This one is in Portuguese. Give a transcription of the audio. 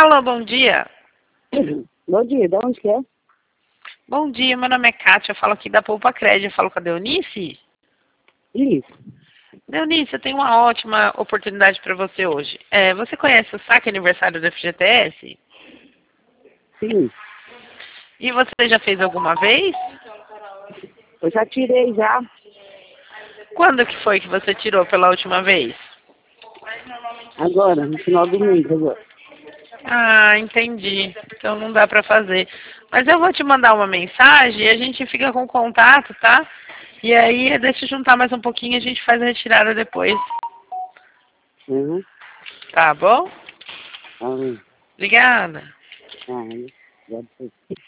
Alô, bom dia. Bom dia, de onde que é? Bom dia, meu nome é Kátia, eu falo aqui da Poupa Crédito, eu falo com a Deonice. Isso. Deonice, eu tenho uma ótima oportunidade para você hoje. Você conhece o saque aniversário do FGTS? Sim, E você já fez alguma vez? eu já tirei já. Quando que foi que você tirou pela última vez? Agora, no final do mês agora. Ah, entendi. Então não dá para fazer. Mas eu vou te mandar uma mensagem e a gente fica com contato, tá? E aí, deixa eu juntar mais um pouquinho e a gente faz a retirada depois. Uhum. Tá bom? Ah, Obrigada. ah, já sei.